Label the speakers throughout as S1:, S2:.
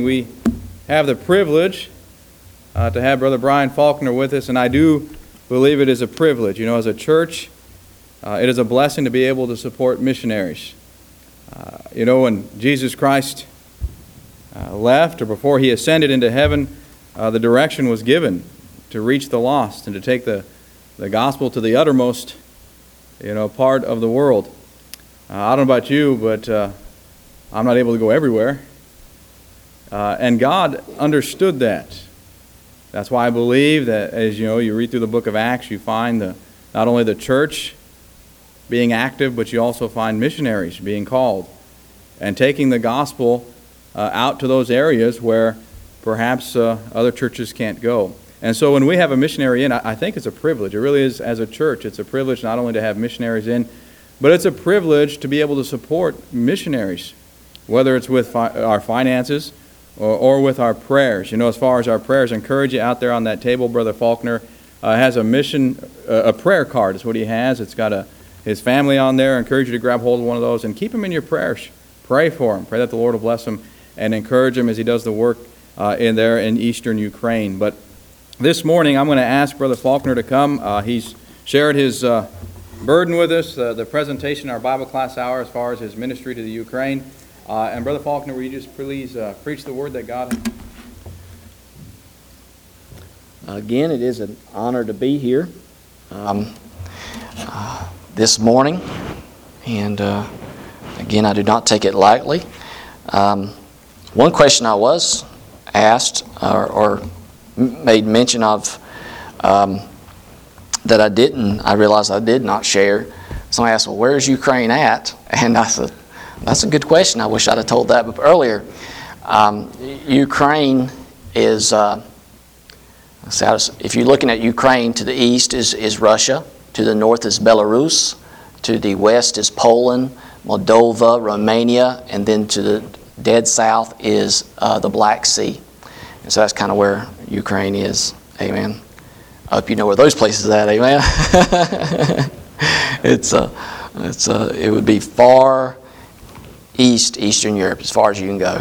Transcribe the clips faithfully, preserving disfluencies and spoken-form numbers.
S1: we have the privilege uh, to have Brother Brian Faulkner with us, and I do believe it is a privilege. You know, as a church, uh, it is a blessing to be able to support missionaries. Uh, you know, when Jesus Christ uh, left, or before He ascended into heaven, uh, the direction was given to reach the lost and to take the, the gospel to the uttermost, you know, part of the world. Uh, I don't know about you, but uh, I'm not able to go everywhere. Uh, and God understood that. That's why I believe that, as you know, you read through the book of Acts, you find the not only the church being active, but you also find missionaries being called and taking the gospel uh, out to those areas where perhaps uh, other churches can't go. And so when we have a missionary in, I, I think it's a privilege. It really is, as a church, it's a privilege not only to have missionaries in, but it's a privilege to be able to support missionaries, whether it's with fi- our finances or, or with our prayers. You know, as far as our prayers, I encourage you out there on that table, Brother Faulkner uh, has a mission, uh, a prayer card is what he has. It's got a his family on there. I encourage you to grab hold of one of those and keep him in your prayers. Pray for him. Pray that the Lord will bless him and encourage him as he does the work uh, in there in eastern Ukraine. But this morning, I'm going to ask Brother Faulkner to come. Uh, he's shared his uh, burden with us, uh, the presentation, our Bible class hour, as far as his ministry to the Ukraine. Uh, and Brother Faulkner, will you just please uh, preach the word that God...
S2: Again, it is an honor to be here um, uh, this morning. And uh, again, I do not take it lightly. Um, one question I was asked or, or made mention of um, that I didn't, I realized I did not share. Somebody asked, well, where's Ukraine at? And I said, that's a good question. I wish I'd have told that earlier. Um, Ukraine is, uh, if you're looking at Ukraine, to the east is, is Russia, to the north is Belarus, to the west is Poland, Moldova, Romania, and then to the dead south is uh, the Black Sea. And so that's kind of where Ukraine is. Amen. I hope you know where those places are at. Amen. it's uh, it's uh, it would be far east, Eastern Europe, as far as you can go.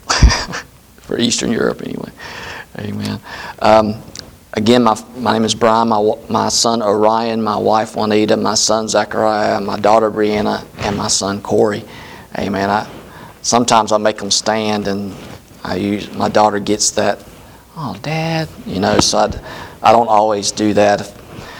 S2: For Eastern Europe, anyway. Amen. Um, again, my my name is Brian. My my son Orion, my wife Juanita, my son Zachariah, my daughter Brianna, and my son Corey. Amen. I sometimes I make them stand, and I use my daughter gets that. Oh, Dad, you know. So I, I don't always do that.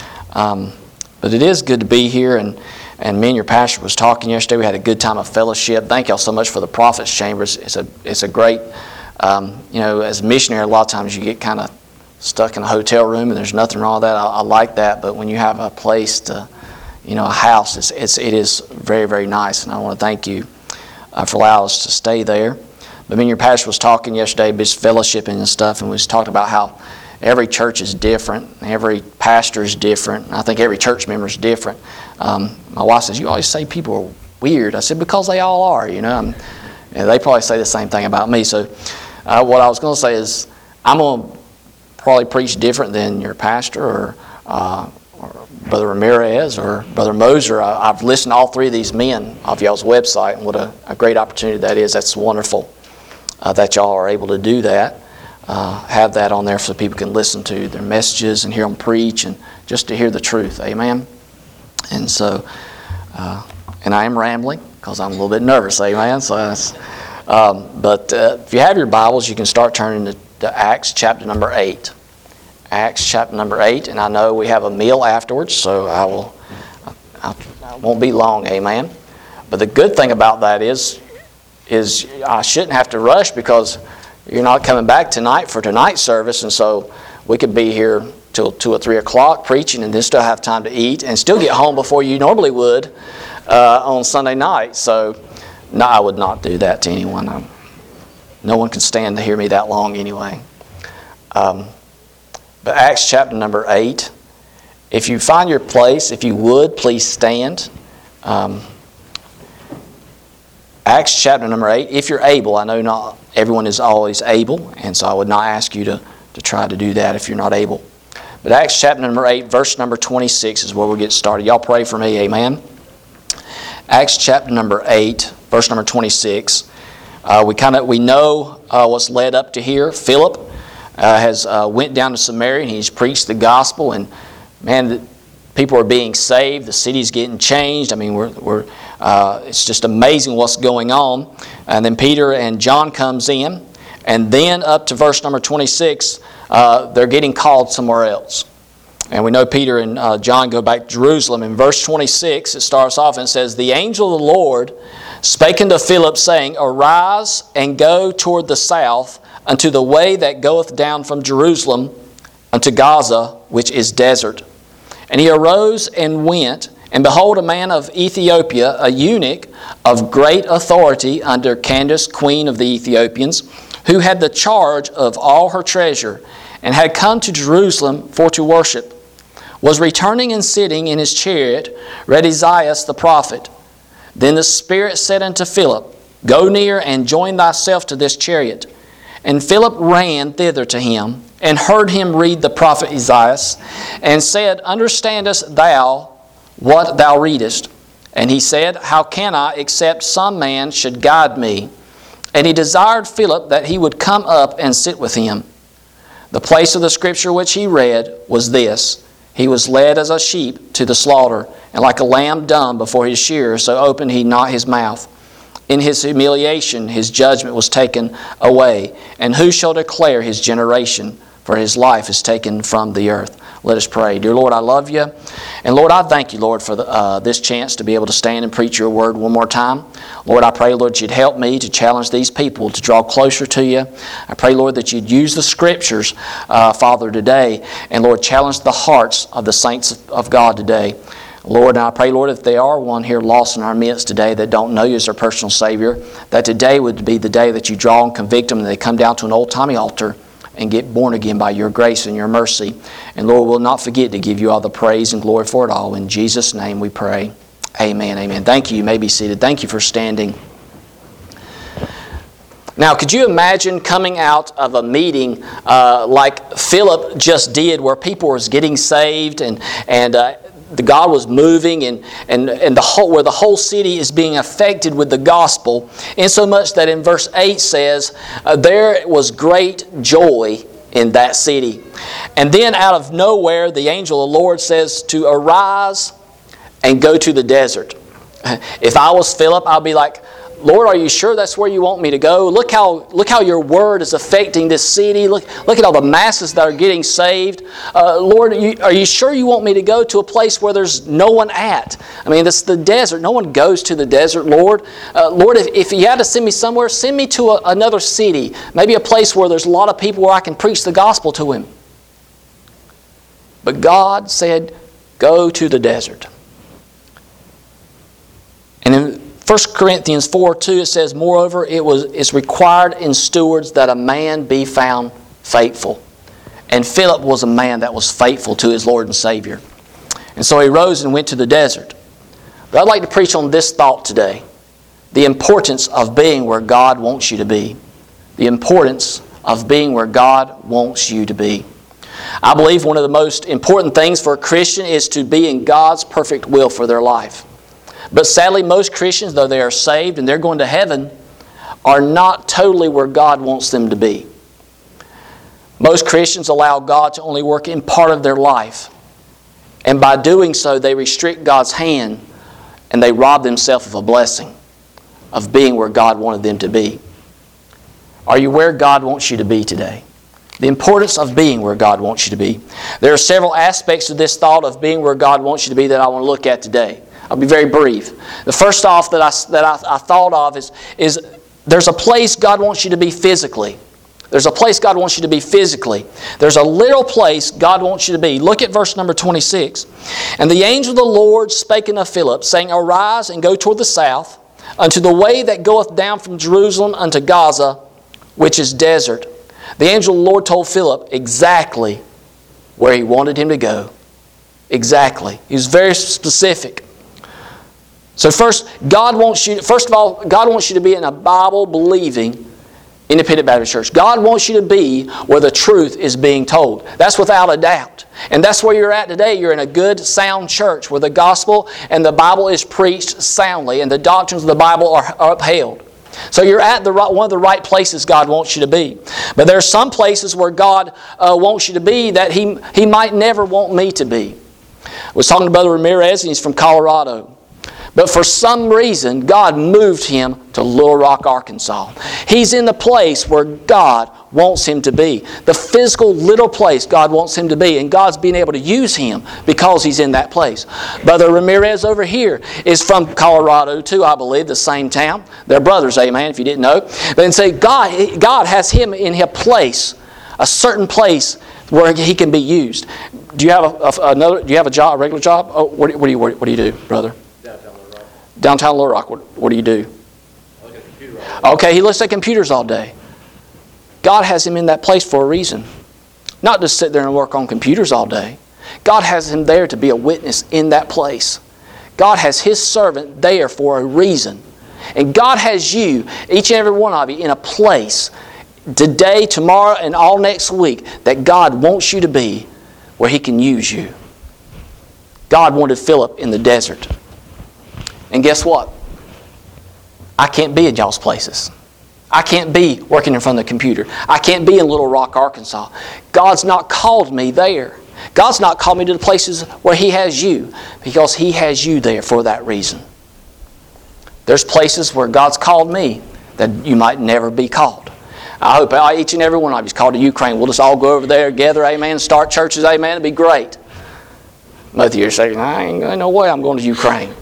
S2: Um, but it is good to be here, and, and me and your pastor was talking yesterday. We had a good time of fellowship. Thank y'all so much for the Prophet's Chambers. It's a it's a great, um, you know, as a missionary, a lot of times you get kind of stuck in a hotel room, and there's nothing wrong with that. I, I like that. But when you have a place to, you know, a house, it's, it's it is very, very nice. And I want to thank you uh, for allowing us to stay there. But me and your pastor was talking yesterday, just fellowshipping and stuff, and we was talking about how every church is different. Every pastor is different. I think every church member is different. Um, my wife says, you always say people are weird. I said, because they all are, you know. I'm, and they probably say the same thing about me. So uh, what I was going to say is I'm going to probably preach different than your pastor or, uh, or Brother Ramirez or Brother Moser. I, I've listened to all three of these men off y'all's website, and what a, a great opportunity that is. That's wonderful uh, that y'all are able to do that. Uh, have that on there so people can listen to their messages and hear them preach and just to hear the truth. Amen. And so, uh, and I am rambling because I'm a little bit nervous. Amen. So, that's, um, but uh, if you have your Bibles, you can start turning to, to Acts chapter number eight. Acts chapter number eight, and I know we have a meal afterwards, so I will. I, I won't be long. Amen. But the good thing about that is, is I shouldn't have to rush because you're not coming back tonight for tonight's service, and so we could be here till two or three o'clock preaching, and then still have time to eat, and still get home before you normally would uh, on Sunday night. So, no, I would not do that to anyone. I'm, no one can stand to hear me that long anyway. Um, but Acts chapter number eight. If you find your place, if you would, please stand. Um, Acts chapter number eight, if you're able. I know not everyone is always able, and so I would not ask you to, to try to do that if you're not able. But Acts chapter number eight, verse number twenty-six is where we'll get started. Y'all pray for me, amen? Acts chapter number eight, verse number twenty-six. Uh, we kind of we know uh, what's led up to here. Philip uh, has uh, went down to Samaria and he's preached the gospel, and man, the, people are being saved. The city's getting changed. I mean, we're we're uh, it's just amazing what's going on. And then Peter and John comes in, and then up to verse number twenty-six, uh, they're getting called somewhere else. And we know Peter and uh, John go back to Jerusalem. In verse twenty-six, it starts off and says, "The angel of the Lord spake unto Philip, saying, Arise and go toward the south unto the way that goeth down from Jerusalem unto Gaza, which is desert. And he arose and went, and behold, a man of Ethiopia, a eunuch of great authority under Candace, queen of the Ethiopians, who had the charge of all her treasure, and had come to Jerusalem for to worship, was returning and sitting in his chariot, read Isaiah the prophet. Then the Spirit said unto Philip, Go near and join thyself to this chariot. And Philip ran thither to him, and heard him read the prophet Isaiah, and said, Understandest thou what thou readest? And he said, How can I, except some man should guide me? And he desired Philip that he would come up and sit with him. The place of the scripture which he read was this: He was led as a sheep to the slaughter, and like a lamb dumb before his shearer, so opened he not his mouth. In his humiliation his judgment was taken away. And who shall declare his generation? For his life is taken from the earth." Let us pray. Dear Lord, I love you. And Lord, I thank you, Lord, for the, uh, this chance to be able to stand and preach your word one more time. Lord, I pray, Lord, you'd help me to challenge these people to draw closer to you. I pray, Lord, that you'd use the scriptures, uh, Father, today. And Lord, challenge the hearts of the saints of God today. Lord, and I pray, Lord, if there are one here lost in our midst today that don't know you as their personal Savior, that today would be the day that you draw and convict them and they come down to an old-timey altar and get born again by your grace and your mercy. And Lord, we'll not forget to give you all the praise and glory for it all. In Jesus' name we pray. Amen, amen. Thank you. You may be seated. Thank you for standing. Now, could you imagine coming out of a meeting uh, like Philip just did, where people were getting saved and and uh, the God was moving, and and and the whole where the whole city is being affected with the gospel, insomuch that in verse eight says uh, there was great joy in that city. And then out of nowhere, the angel of the Lord says to arise and go to the desert. If I was Philip, I'd be like, Lord, are you sure that's where you want me to go? Look how look how your word is affecting this city. Look, look at all the masses that are getting saved. Uh, Lord, are you, are you sure you want me to go to a place where there's no one at? I mean, this is the desert. No one goes to the desert, Lord. Uh, Lord, if, if you had to send me somewhere, send me to a, another city. Maybe a place where there's a lot of people where I can preach the gospel to him. But God said, go to the desert. And in First Corinthians four two, it says, Moreover, it was it's required in stewards that a man be found faithful. And Philip was a man that was faithful to his Lord and Savior. And so he rose and went to the desert. But I'd like to preach on this thought today: the importance of being where God wants you to be. The importance of being where God wants you to be. I believe one of the most important things for a Christian is to be in God's perfect will for their life. But sadly, most Christians, though they are saved and they're going to heaven, are not totally where God wants them to be. Most Christians allow God to only work in part of their life. And by doing so, they restrict God's hand and they rob themselves of a blessing of being where God wanted them to be. Are you where God wants you to be today? The importance of being where God wants you to be. There are several aspects of this thought of being where God wants you to be that I want to look at today. I'll be very brief. The first off that I, that I, I thought of is, is there's a place God wants you to be physically. There's a place God wants you to be physically. There's a little place God wants you to be. Look at verse number twenty-six. And the angel of the Lord spake unto Philip, saying, Arise and go toward the south, unto the way that goeth down from Jerusalem unto Gaza, which is desert. The angel of the Lord told Philip exactly where he wanted him to go. Exactly. He was very specific. So first, God wants you, first of all, God wants you to be in a Bible-believing Independent Baptist Church. God wants you to be where the truth is being told. That's without a doubt. And that's where you're at today. You're in a good, sound church where the gospel and the Bible is preached soundly and the doctrines of the Bible are, are upheld. So you're at the right, one of the right places God wants you to be. But there are some places where God uh, wants you to be that He, He might never want me to be. I was talking to Brother Ramirez, and he's from Colorado. But for some reason, God moved him to Little Rock, Arkansas. He's in the place where God wants him to be. The physical little place God wants him to be. And God's being able to use him because he's in that place. Brother Ramirez over here is from Colorado too, I believe, the same town. They're brothers, amen, if you didn't know. But then say, God, God has him in a place, a certain place where he can be used. Do you have a, a, another? Do you have a job, a regular job? Oh, what, what do you what do you do, brother? Downtown Little Rock. What, what do you do?
S3: I look at the computer all day.
S2: Okay, he looks at computers all day. God has him in that place for a reason. Not to sit there and work on computers all day. God has him there to be a witness in that place. God has His servant there for a reason. And God has you, each and every one of you, in a place today, tomorrow, and all next week that God wants you to be where He can use you. God wanted Philip in the desert. And guess what? I can't be in y'all's places. I can't be working in front of the computer. I can't be in Little Rock, Arkansas. God's not called me there. God's not called me to the places where He has you because He has you there for that reason. There's places where God's called me that you might never be called. I hope each and every one of you is called to Ukraine. We'll just all go over there, gather, amen, start churches, amen. It'd be great. Most of you are saying, I ain't got no way I'm going to Ukraine.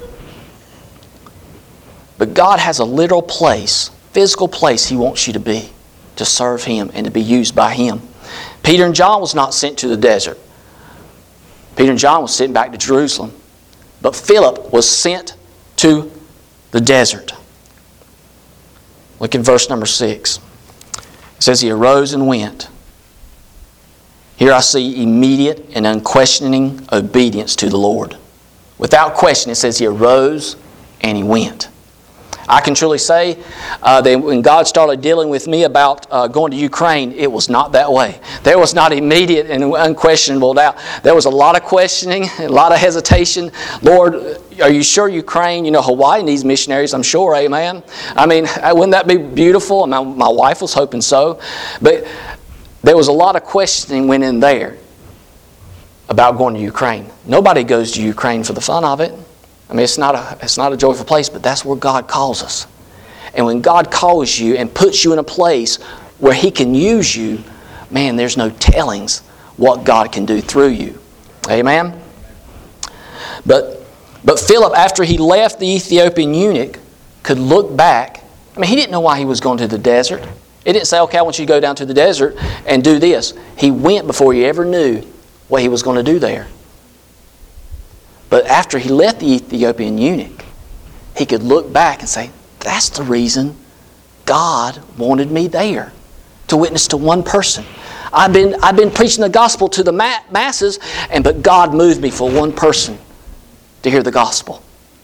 S2: But God has a literal place, physical place He wants you to be, to serve Him and to be used by Him. Peter and John was not sent to the desert. Peter and John was sent back to Jerusalem. But Philip was sent to the desert. Look at verse number six. It says he arose and went. Here I see immediate and unquestioning obedience to the Lord. Without question, it says he arose and he went. I can truly say uh, that when God started dealing with me about uh, going to Ukraine, it was not that way. There was not immediate and unquestionable doubt. There was a lot of questioning, a lot of hesitation. Lord, are you sure Ukraine? You know, Hawaii needs missionaries, I'm sure, amen? I mean, wouldn't that be beautiful? My, my wife was hoping so. But there was a lot of questioning went in there about going to Ukraine. Nobody goes to Ukraine for the fun of it. I mean, it's not a it's not a joyful place, but that's where God calls us. And when God calls you and puts you in a place where He can use you, man, there's no tellings what God can do through you. Amen? But, but Philip, after he left the Ethiopian eunuch, could look back. I mean, he didn't know why he was going to the desert. He didn't say, okay, I want you to go down to the desert and do this. He went before he ever knew what he was going to do there. But after he left the Ethiopian eunuch, he could look back and say, that's the reason God wanted me there, to witness to one person. I've been, I've been preaching the gospel to the ma- masses, and but God moved me for one person to hear the gospel.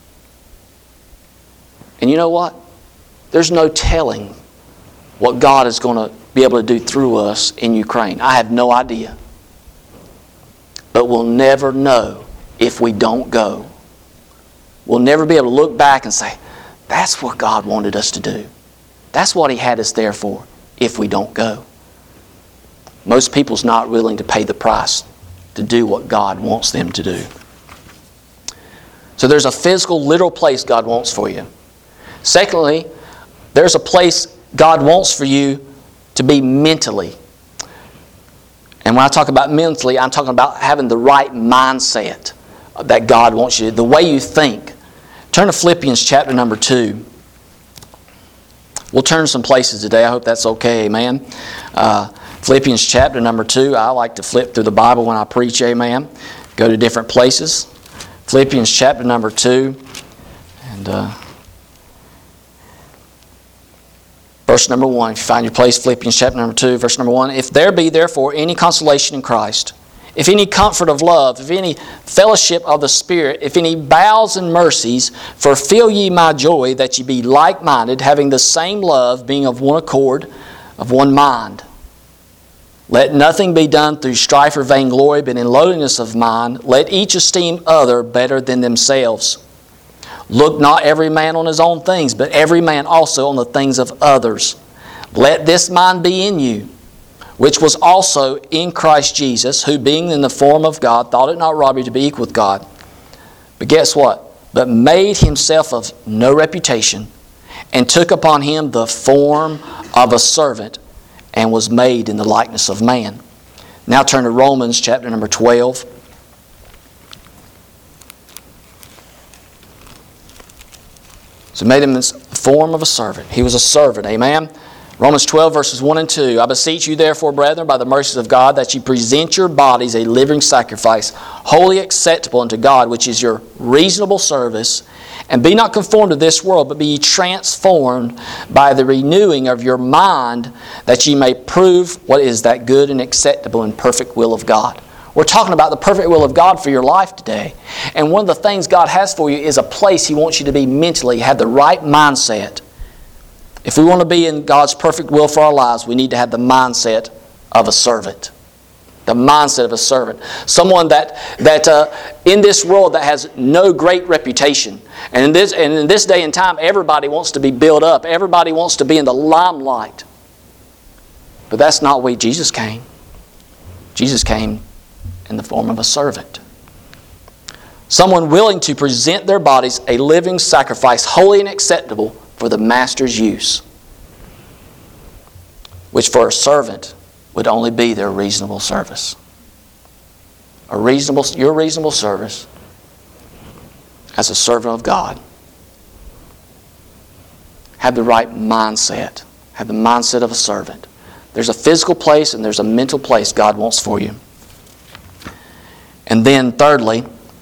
S2: And you know what? There's no telling what God is going to be able to do through us in Ukraine. I have no idea. But we'll never know if we don't go. We'll never be able to look back and say, that's what God wanted us to do. That's what He had us there for, if we don't go. Most people's not willing to pay the price to do what God wants them to do. So there's a physical, literal place God wants for you. Secondly, there's a place God wants for you to be mentally. And when I talk about mentally, I'm talking about having the right mindset that God wants you to, the way you think. Turn to Philippians chapter number two. We'll turn some places today. I hope that's okay, amen. Uh, Philippians chapter number two. I like to flip through the Bible when I preach, amen. Go to different places. Philippians chapter number two. And uh, verse number one. If you find your place, Philippians chapter number two, verse number one. If there be therefore any consolation in Christ, if any comfort of love, if any fellowship of the Spirit, if any bowels and mercies, fulfill ye my joy, that ye be like-minded, having the same love, being of one accord, of one mind. Let nothing be done through strife or vainglory, but in lowliness of mind, let each esteem other better than themselves. Look not every man on his own things, but every man also on the things of others. Let this mind be in you, which was also in Christ Jesus, who being in the form of God, thought it not robbery to be equal with God. But guess what? But made himself of no reputation, and took upon him the form of a servant, and was made in the likeness of man. Now turn to Romans chapter number twelve. So made him in the form of a servant. He was a servant, amen? Romans twelve verses one and two. I beseech you therefore, brethren, by the mercies of God, that ye present your bodies a living sacrifice, wholly acceptable unto God, which is your reasonable service. And be not conformed to this world, but be ye transformed by the renewing of your mind, that ye may prove what is that good and acceptable and perfect will of God. We're talking about the perfect will of God for your life today. And one of the things God has for you is a place He wants you to be mentally, have the right mindset. If we want to be in God's perfect will for our lives, we need to have the mindset of a servant. The mindset of a servant. Someone that, that uh, in this world that has no great reputation. And in, this, and in this day and time, everybody wants to be built up. Everybody wants to be in the limelight. But that's not why Jesus came. Jesus came in the form of a servant. Someone willing to present their bodies a living sacrifice, holy and acceptable for the Master's use, which for a servant would only be their reasonable service. A reasonable, your reasonable service as a servant of God. Have the right mindset. Have the mindset of a servant. There's a physical place and there's a mental place God wants for you. And then thirdly,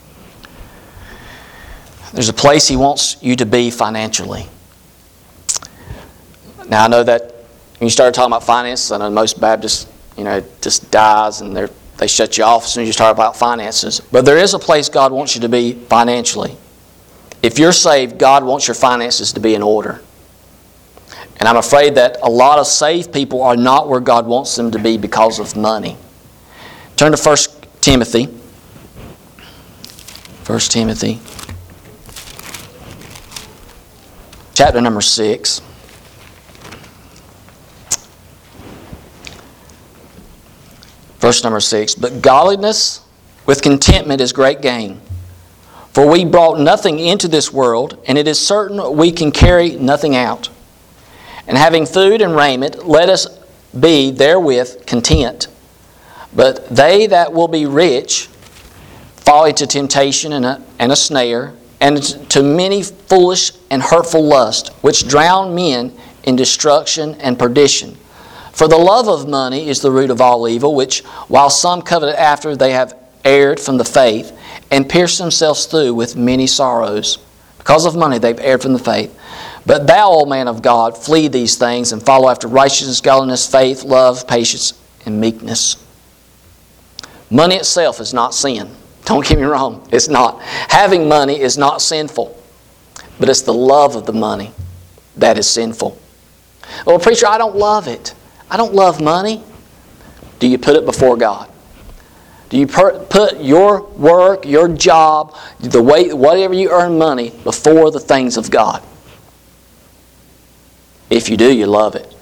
S2: there's a place He wants you to be financially. Now I know that when you start talking about finances, I know most Baptists, you know, just dies and they they shut you off as soon as you start about finances. But there is a place God wants you to be financially. If you're saved, God wants your finances to be in order. And I'm afraid that a lot of saved people are not where God wants them to be because of money. Turn to First Timothy. First Timothy. Chapter number six. Verse number six. But godliness with contentment is great gain. For we brought nothing into this world, and it is certain we can carry nothing out. And having food and raiment, let us be therewith content. But they that will be rich fall into temptation and a, and a snare, and to many foolish and hurtful lusts, which drown men in destruction and perdition. For the love of money is the root of all evil, which, while some covet after, they have erred from the faith, and pierced themselves through with many sorrows. Because of money, they've erred from the faith. But thou, O man of God, flee these things, and follow after righteousness, godliness, faith, love, patience, and meekness. Money itself is not sin. Don't get me wrong, it's not. Having money is not sinful, but it's the love of the money that is sinful. Well, preacher, I don't love it. I don't love money. Do you put it before God? Do you put your work, your job, the way, whatever you earn money before the things of God? If you do, you love it.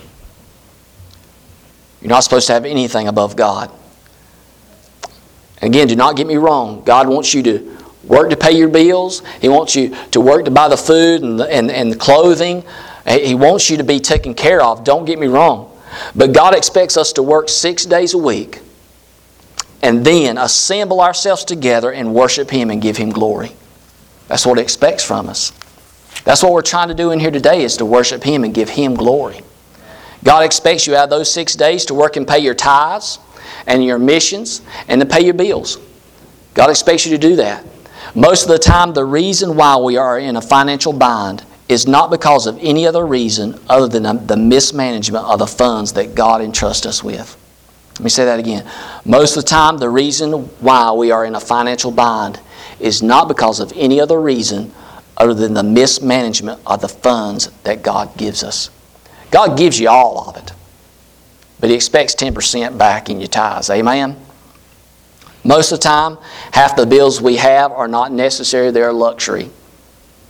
S2: You're not supposed to have anything above God. Again, do not get me wrong. God wants you to work to pay your bills. He wants you to work to buy the food and the, and, and the clothing. He wants you to be taken care of. Don't get me wrong. But God expects us to work six days a week and then assemble ourselves together and worship Him and give Him glory. That's what He expects from us. That's what we're trying to do in here today, is to worship Him and give Him glory. God expects you out of those six days to work and pay your tithes and your missions and to pay your bills. God expects you to do that. Most of the time, the reason why we are in a financial bind is not because of any other reason other than the mismanagement of the funds that God entrusts us with. Let me say that again. Most of the time, the reason why we are in a financial bind is not because of any other reason other than the mismanagement of the funds that God gives us. God gives you all of it, but He expects ten percent back in your tithes. Amen? Most of the time, half the bills we have are not necessary, they're luxury.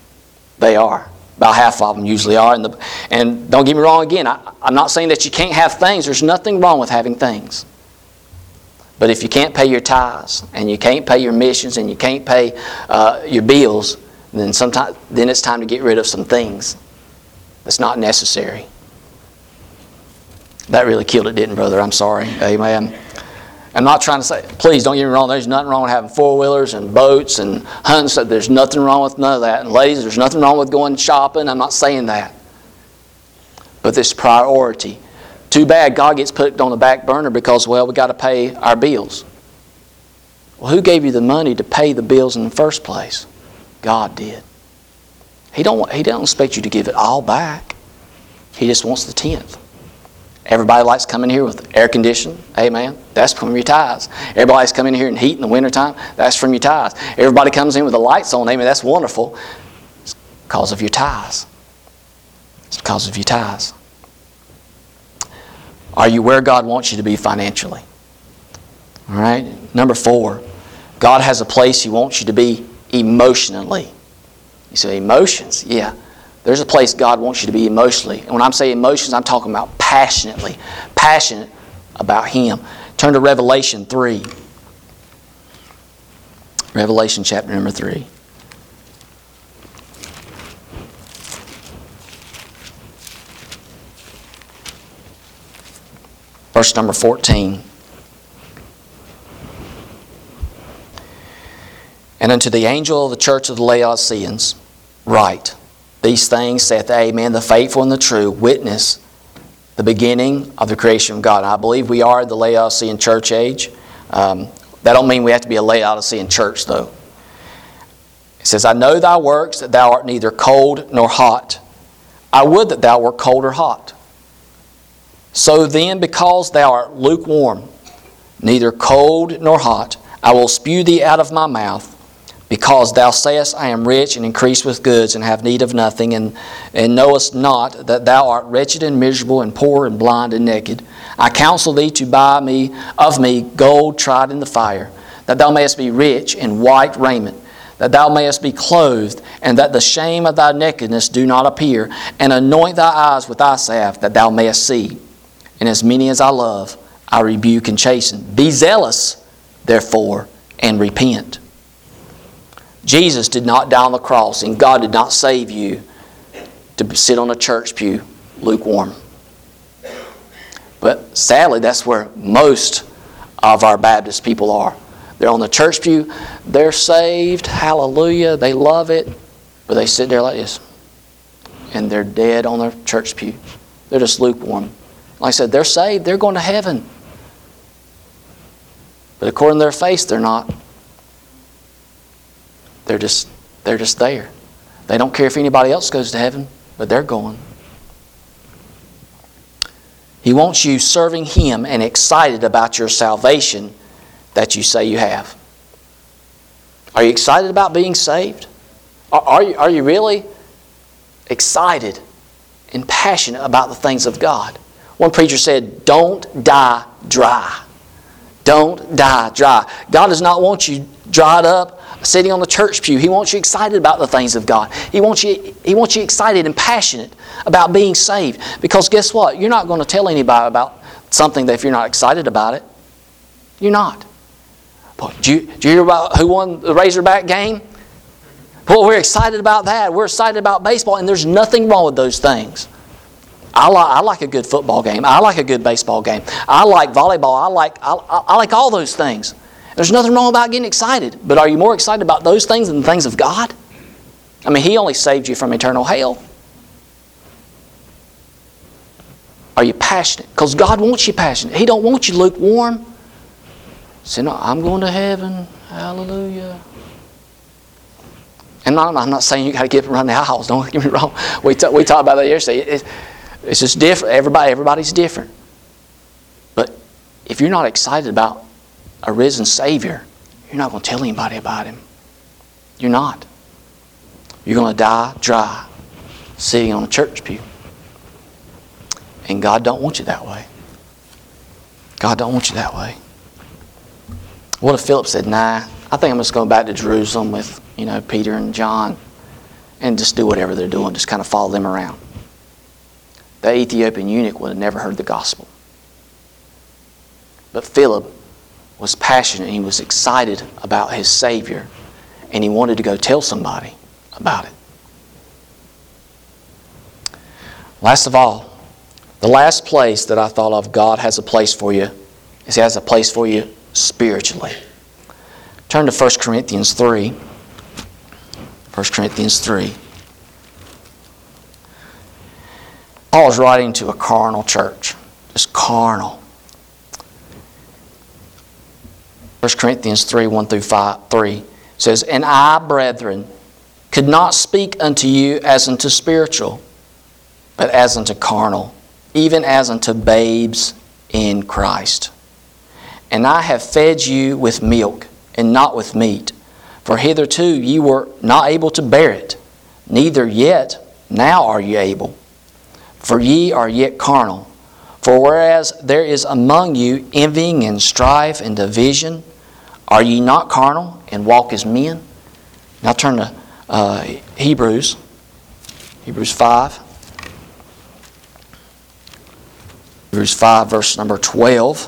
S2: They are. About half of them usually are. And, the, and don't get me wrong again, I, I'm not saying that you can't have things. There's nothing wrong with having things. But if you can't pay your tithes, and you can't pay your missions, and you can't pay uh, your bills, then sometimes then it's time to get rid of some things that's not necessary. That really killed it, didn't it, brother? I'm sorry. Amen. I'm not trying to say, please don't get me wrong, there's nothing wrong with having four-wheelers and boats and hunting stuff. There's nothing wrong with none of that. And ladies, there's nothing wrong with going shopping. I'm not saying that. But this priority. Too bad God gets put on the back burner because, well, we got to pay our bills. Well, who gave you the money to pay the bills in the first place? God did. He don't, he don't expect you to give it all back. He just wants the tenth. Everybody likes coming here with air conditioning. Amen. That's from your tithes. Everybody likes coming in here in heat in the wintertime. That's from your tithes. Everybody comes in with the lights on. Amen. That's wonderful. It's because of your tithes. It's because of your tithes. Are you where God wants you to be financially? All right. Number four, God has a place He wants you to be emotionally. You say emotions? Yeah. There's a place God wants you to be emotionally. And when I'm saying emotions, I'm talking about passionately. Passionate about Him. Turn to Revelation three. Revelation chapter number three. Verse number fourteen. And unto the angel of the church of the Laodiceans write, These things saith the Amen, the faithful and the true, witness the beginning of the creation of God. And I believe we are the Laodicean church age. Um, that don't mean we have to be a Laodicean church, though. It says, I know thy works, that thou art neither cold nor hot. I would that thou wert cold or hot. So then, because thou art lukewarm, neither cold nor hot, I will spew thee out of my mouth. Because thou sayest, I am rich and increase with goods and have need of nothing, and, and knowest not that thou art wretched and miserable and poor and blind and naked. I counsel thee to buy me of me gold tried in the fire, that thou mayest be rich in white raiment, that thou mayest be clothed, and that the shame of thy nakedness do not appear, and anoint thy eyes with eye salve, that thou mayest see. And as many as I love, I rebuke and chasten. Be zealous, therefore, and repent. Jesus did not die on the cross, and God did not save you to sit on a church pew lukewarm. But sadly, that's where most of our Baptist people are. They're on the church pew, they're saved, hallelujah, they love it, but they sit there like this. And they're dead on their church pew. They're just lukewarm. Like I said, they're saved, they're going to heaven. But according to their face, they're not. They're just, they're just there. They don't care if anybody else goes to heaven, but they're going. He wants you serving Him and excited about your salvation that you say you have. Are you excited about being saved? Are, are, you, are you really excited and passionate about the things of God? One preacher said, don't die dry. Don't die dry. God does not want you dried up sitting on the church pew. He wants you excited about the things of God. He wants you, he wants you excited and passionate about being saved. Because guess what? You're not going to tell anybody about something that if you're not excited about it. You're not. Boy, did, you, did you hear about who won the Razorback game? Well, we're excited about that. We're excited about baseball, and there's nothing wrong with those things. I like, I like a good football game. I like a good baseball game. I like volleyball. I like, I, I like all those things. There's nothing wrong about getting excited. But are you more excited about those things than the things of God? I mean, He only saved you from eternal hell. Are you passionate? Because God wants you passionate. He don't want you lukewarm. Say, no, I'm going to heaven. Hallelujah. And I'm not saying you got to get up and run the aisles. Don't get me wrong. We, t- we talked about that yesterday. It, it's just different. Everybody, everybody's different. But if you're not excited about a risen Savior, you're not going to tell anybody about Him. You're not. You're going to die dry, sitting on a church pew. And God don't want you that way. God don't want you that way. What if Philip said, nah, I think I'm just going back to Jerusalem with, you know, Peter and John. and just do whatever they're doing, just kind of follow them around. The Ethiopian eunuch would have never heard the gospel. But Philip was passionate and he was excited about his Savior, and he wanted to go tell somebody about it. Last of all, the last place that I thought of God has a place for you is He has a place for you spiritually. Turn to First Corinthians three. First Corinthians three. Paul is writing to a carnal church. Just carnal. First Corinthians three, one through five, three says, And I, brethren, could not speak unto you as unto spiritual, but as unto carnal, even as unto babes in Christ. And I have fed you with milk, and not with meat. For hitherto ye were not able to bear it, neither yet now are ye able. For ye are yet carnal. For whereas there is among you envying and strife and division, are ye not carnal and walk as men? Now turn to uh, Hebrews. Hebrews five. Hebrews five, verse number twelve.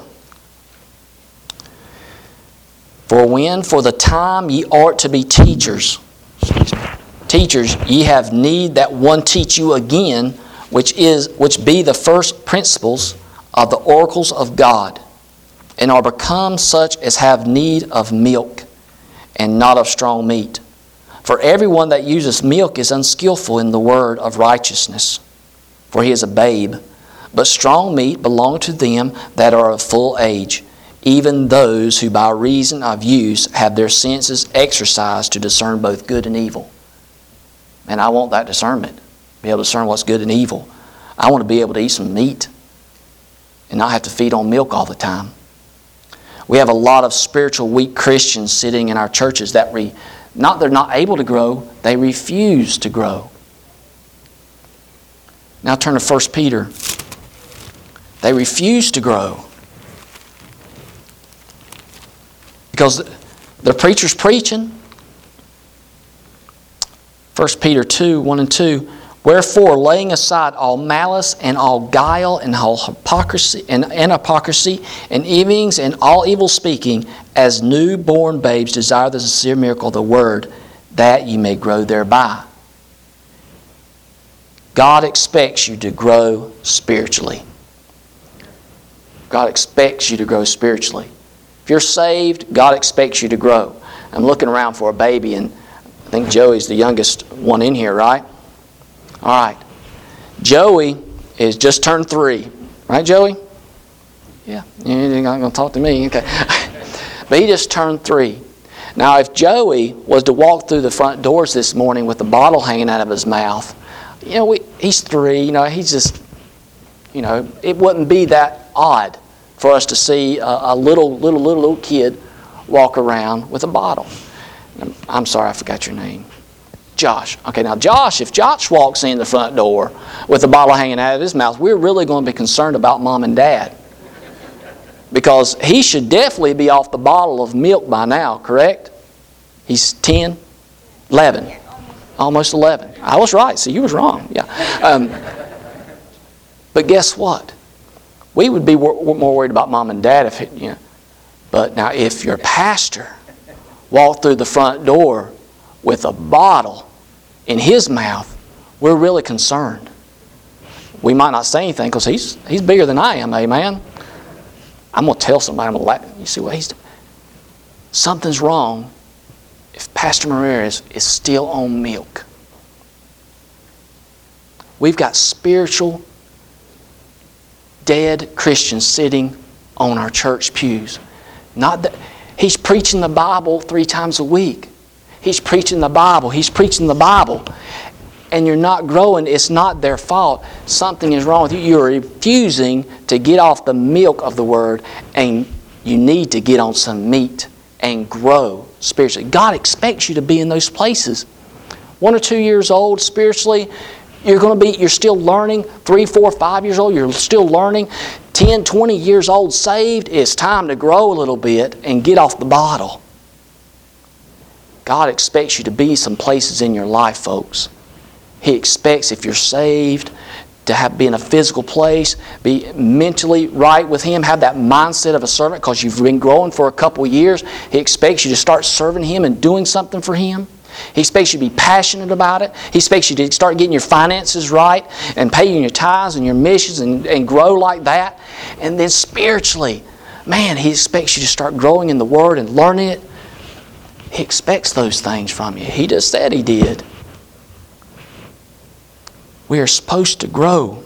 S2: For when for the time ye ought to be teachers, teachers, ye have need that one teach you again, which is which be the first principles of the oracles of God, and are become such as have need of milk, and not of strong meat. For everyone that useth milk is unskillful in the word of righteousness, for he is a babe. But strong meat belongeth to them that are of full age, even those who by reason of use have their senses exercised to discern both good and evil. And I want that discernment, be able to discern what's good and evil. I want to be able to eat some meat and not have to feed on milk all the time. We have a lot of spiritual weak Christians sitting in our churches that re, not they're not able to grow, they refuse to grow. Now turn to First Peter. They refuse to grow because the preacher's preaching. First Peter two, one and two. Wherefore, laying aside all malice and all guile and all hypocrisy and, and hypocrisy and envyings and all evil speaking, as newborn babes desire the sincere miracle of the word, that ye may grow thereby. God expects you to grow spiritually. God expects you to grow spiritually. If you're saved, God expects you to grow. I'm looking around for a baby, and I think Joey's the youngest one in here, right? All right. Joey is just turned three. Right, Joey? Yeah. You're not going to talk to me. Okay. But he just turned three. Now, if Joey was to walk through the front doors this morning with a bottle hanging out of his mouth, you know, we, he's three, you know, he's just, you know, it wouldn't be that odd for us to see a, a little, little, little, little kid walk around with a bottle. I'm sorry, I forgot your name. Josh. Okay, now Josh, if Josh walks in the front door with a bottle hanging out of his mouth, we're really going to be concerned about Mom and Dad. Because he should definitely be off the bottle of milk by now, correct? He's ten, eleven. Almost eleven. I was right, so you was wrong. Yeah. Um, but guess what? We would be wor- more worried about Mom and Dad if it, you know. But now if your pastor walked through the front door with a bottle in his mouth, we're really concerned. We might not say anything because he's he's bigger than I am, amen? I'm going to tell somebody, I'm going to laugh. You see what he's doing? Something's wrong if Pastor Marrero is still on milk. We've got spiritual, dead Christians sitting on our church pews. Not that he's preaching the Bible three times a week. He's preaching the Bible. He's preaching the Bible. And you're not growing. It's not their fault. Something is wrong with you. You're refusing to get off the milk of the Word, and you need to get on some meat and grow spiritually. God expects you to be in those places. One or two years old spiritually, you're going to be, you're still learning. Three, four, five years old, you're still learning. Ten, twenty years old saved, it's time to grow a little bit and get off the bottle. God expects you to be some places in your life, folks. He expects, if you're saved, to have be in a physical place, be mentally right with Him, have that mindset of a servant because you've been growing for a couple of years. He expects you to start serving Him and doing something for Him. He expects you to be passionate about it. He expects you to start getting your finances right and paying your tithes and your missions and, and grow like that. And then spiritually, man, He expects you to start growing in the Word and learning it. He expects those things from you. He just said He did. We are supposed to grow.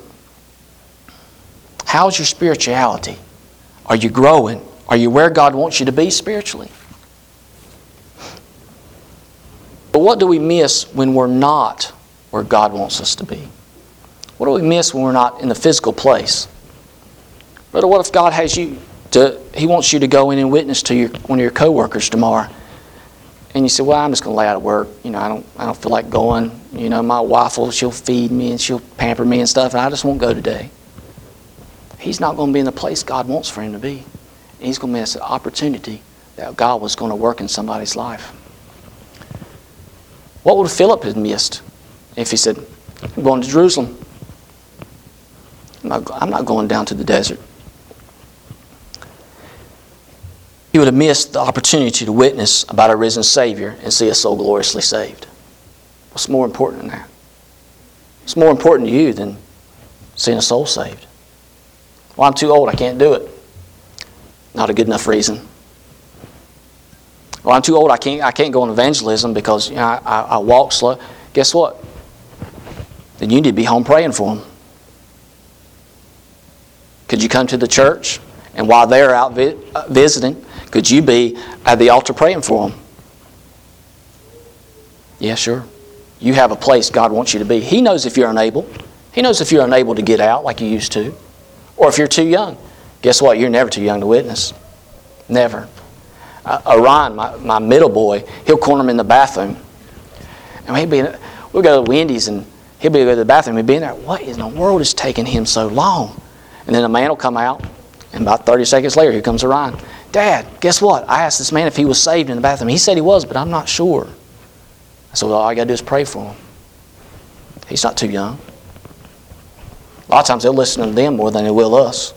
S2: How's your spirituality? Are you growing? Are you where God wants you to be spiritually? But what do we miss when we're not where God wants us to be? What do we miss when we're not in the physical place? Brother, what if God has you to, He wants you to go in and witness to your, one of your coworkers tomorrow? And you say, well, I'm just going to lay out of work. You know, I don't, I don't feel like going. You know, my wife will, she'll feed me and she'll pamper me and stuff, and I just won't go today. He's not going to be in the place God wants for him to be. And he's going to miss an opportunity that God was going to work in somebody's life. What would Philip have missed if he said, I'm going to Jerusalem. I'm not, I'm not going down to the desert. He would have missed the opportunity to witness about a risen Savior and see us so gloriously saved. What's more important than that? What's more important to you than seeing a soul saved? Well, I'm too old, I can't do it. Not a good enough reason. Well, I'm too old, I can't, I can't go on evangelism because you know, I, I, I walk slow. Guess what? Then you need to be home praying for them. Could you come to the church and while they're out vi- uh, visiting, could you be at the altar praying for them? Yeah, sure. You have a place God wants you to be. He knows if you're unable. He knows if you're unable to get out like you used to. Or if you're too young. Guess what? You're never too young to witness. Never. Uh, Orion, my, my middle boy, he'll corner him in the bathroom. And he'll be in, we'll go to Wendy's and he'll be go to the bathroom. He'll be in there. What in the world is taking him so long? And then a man will come out. And about thirty seconds later, here comes Orion. Dad, guess what? I asked this man if he was saved in the bathroom. He said he was, but I'm not sure. So all I got to do is pray for him. He's not too young. A lot of times they'll listen to them more than they will us.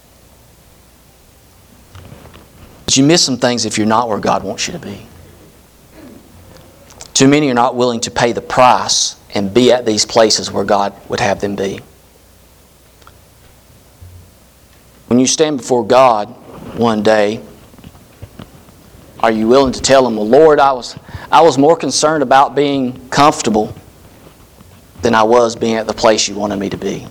S2: But you miss some things if you're not where God wants you to be. Too many are not willing to pay the price and be at these places where God would have them be. When you stand before God one day, are you willing to tell Him, well, Lord, I was, I was more concerned about being comfortable than I was being at the place you wanted me to be?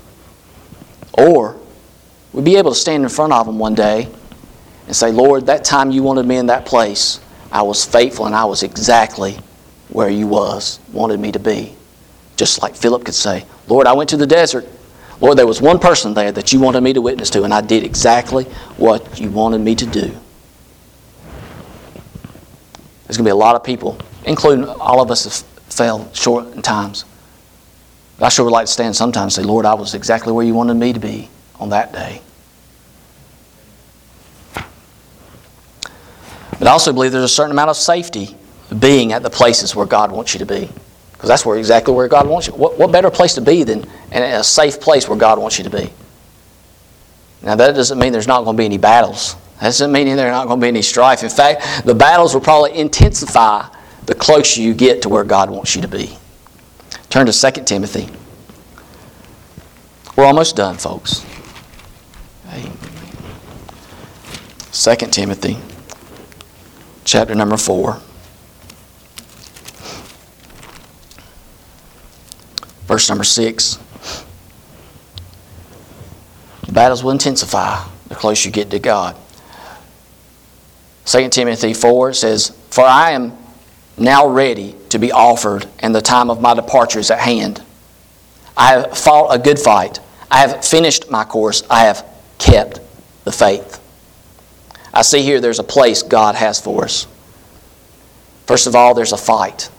S2: Or we'd be able to stand in front of Him one day and say, Lord, that time you wanted me in that place, I was faithful and I was exactly where you was, wanted me to be. Just like Philip could say, Lord, I went to the desert. Lord, there was one person there that you wanted me to witness to, and I did exactly what you wanted me to do. There's going to be a lot of people, including all of us have fell short in times. But I sure would like to stand sometimes and say, Lord, I was exactly where you wanted me to be on that day. But I also believe there's a certain amount of safety being at the places where God wants you to be. Because that's where exactly where God wants you. What, what better place to be than in a safe place where God wants you to be? Now that doesn't mean there's not going to be any battles. That doesn't mean there's not going to be any strife. In fact, the battles will probably intensify the closer you get to where God wants you to be. Turn to Second Timothy. We're almost done, folks. Second Timothy, chapter number four. Verse number six. The battles will intensify the closer you get to God. Second Timothy four says, For I am now ready to be offered, and the time of my departure is at hand. I have fought a good fight. I have finished my course. I have kept the faith. I see here there's a place God has for us. First of all, there's a fight.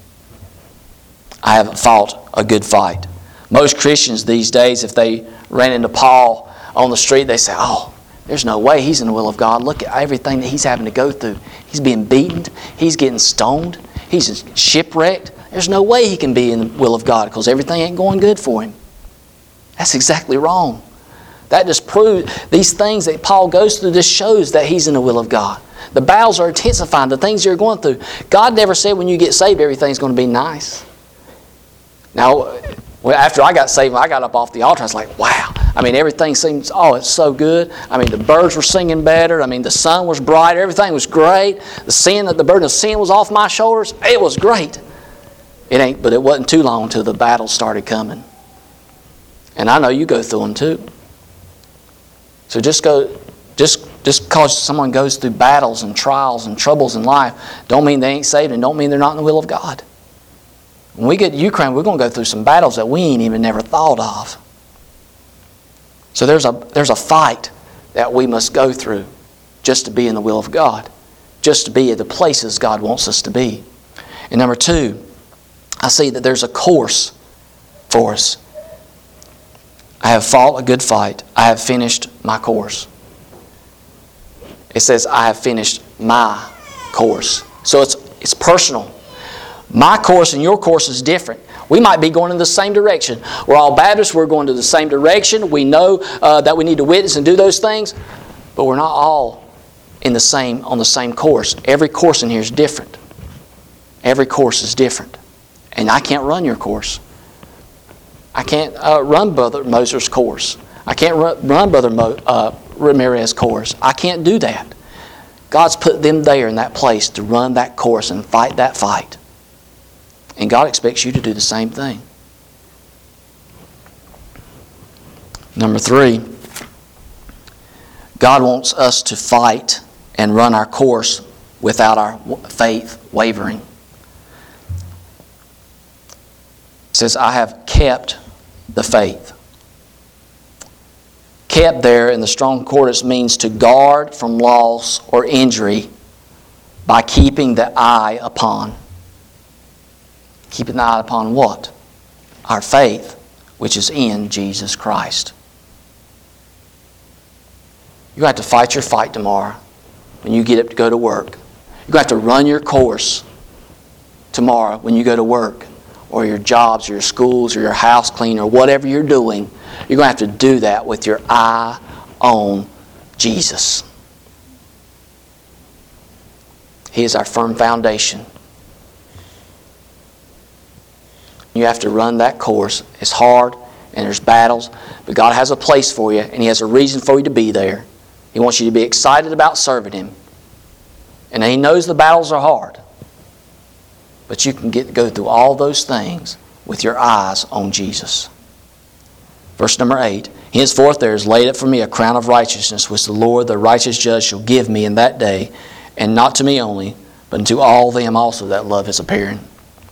S2: I have fought a good fight. Most Christians these days, if they ran into Paul on the street, they say, oh, there's no way he's in the will of God. Look at everything that he's having to go through. He's being beaten. He's getting stoned. He's shipwrecked. there's no way he can be in the will of God because everything ain't going good for him. That's exactly wrong. That just proves, these things that Paul goes through, this shows that he's in the will of God. The battles are intensifying, the things you're going through. God never said when you get saved everything's going to be nice. Now, well, after I got saved, I got up off the altar, I was like, wow. I mean, everything seems, oh, it's so good. I mean, the birds were singing better. I mean, the sun was brighter. Everything was great. The sin, the burden of sin was off my shoulders. It was great. It ain't, but it wasn't too long until the battles started coming. And I know you go through them too. So just go, just just because someone goes through battles and trials and troubles in life, don't mean they ain't saved and don't mean they're not in the will of God. When we get to Ukraine, we're going to go through some battles that we ain't even never thought of. So there's a there's a fight that we must go through just to be in the will of God, just to be at the places God wants us to be. And number two, I see that there's a course for us. I have fought a good fight. I have finished my course. It says, I have finished my course. So it's it's personal. My course and your course is different. We might be going in the same direction. We're all Baptists. We're going to the same direction. We know uh, that we need to witness and do those things. But we're not all in the same on the same course. Every course in here is different. Every course is different. And I can't run your course. I can't uh, run Brother Moser's course. I can't run, run Brother Mo, uh, Ramirez's course. I can't do that. God's put them there in that place to run that course and fight that fight. And God expects you to do the same thing. Number three, God wants us to fight and run our course without our faith wavering. It says, I have kept the faith. Kept there in the Strong Concordance means to guard from loss or injury by keeping the eye upon. Keeping the eye upon what? Our faith, which is in Jesus Christ. You have to fight your fight tomorrow when you get up to go to work. You're going to have to run your course tomorrow when you go to work, or your jobs, or your schools, or your house cleaning, or whatever you're doing. You're going to have to do that with your eye on Jesus. He is our firm foundation. You have to run that course. It's hard and there's battles, but God has a place for you and He has a reason for you to be there. He wants you to be excited about serving Him. And He knows the battles are hard. But you can get go through all those things with your eyes on Jesus. Verse number eight. Henceforth there is laid up for me a crown of righteousness, which the Lord, the righteous judge, shall give me in that day, and not to me only, but unto all them also that love His appearing.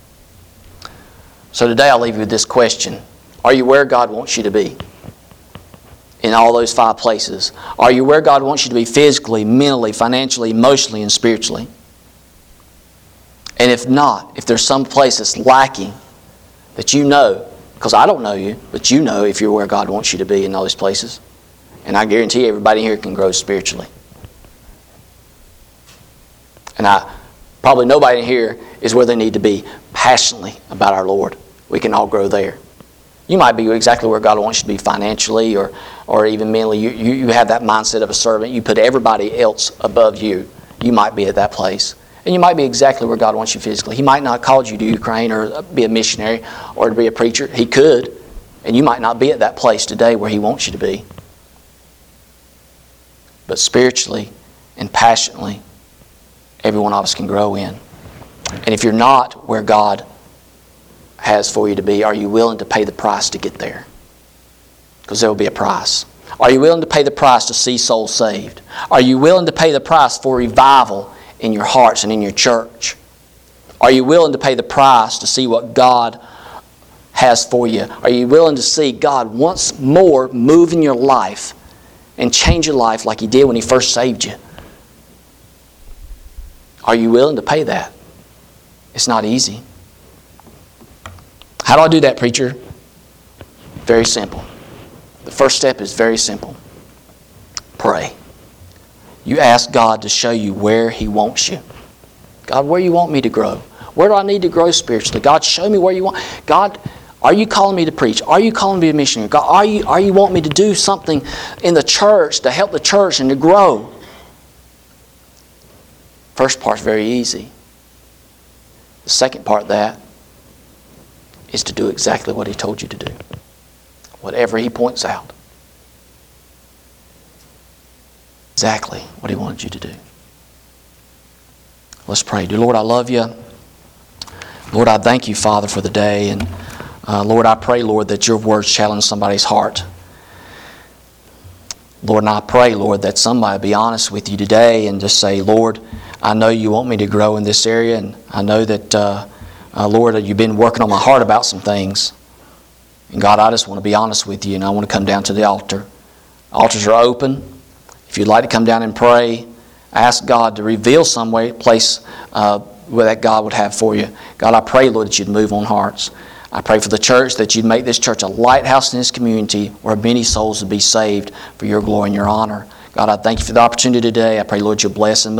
S2: So today I'll leave you with this question. Are you where God wants you to be? In all those five places. Are you where God wants you to be physically, mentally, financially, emotionally, and spiritually? And if not, if there's some place that's lacking that you know, because I don't know you, but you know if you're where God wants you to be in all these places. And I guarantee everybody here can grow spiritually. And I probably nobody here is where they need to be passionately about our Lord. We can all grow there. You might be exactly where God wants you to be financially or, or even mentally. You, you, you have that mindset of a servant. You put everybody else above you. You might be at that place. And you might be exactly where God wants you physically. He might not have called you to Ukraine or be a missionary or to be a preacher. He could. And you might not be at that place today where He wants you to be. But spiritually and passionately, every one of us can grow in. And if you're not where God has for you to be, are you willing to pay the price to get there? Because there will be a price. Are you willing to pay the price to see souls saved? Are you willing to pay the price for revival in your hearts and in your church? Are you willing to pay the price to see what God has for you? Are you willing to see God once more move in your life and change your life like He did when He first saved you? Are you willing to pay that? It's not easy. How do I do that, preacher? Very simple. The first step is very simple. Pray. You ask God to show you where He wants you. God, where you want me to grow? Where do I need to grow spiritually? God, show me where you want. God, are you calling me to preach? Are you calling me to be a missionary? God, are you, are you wanting me to do something in the church to help the church and to grow? First part's very easy. The second part of that is to do exactly what He told you to do. Whatever He points out. Exactly what He wanted you to do. Let's pray. Dear Lord, I love you. Lord, I thank you, Father, for the day. And uh, Lord, I pray, Lord, that your words challenge somebody's heart. Lord, and I pray, Lord, that somebody be honest with you today and just say, Lord, I know you want me to grow in this area, and I know that, uh, uh, Lord, that you've been working on my heart about some things. And God, I just want to be honest with you, and I want to come down to the altar. Altars are open. If you'd like to come down and pray, ask God to reveal some way, place uh, where that God would have for you. God, I pray, Lord, that you'd move on hearts. I pray for the church, that you'd make this church a lighthouse in this community where many souls would be saved for your glory and your honor. God, I thank you for the opportunity today. I pray, Lord, you'll bless and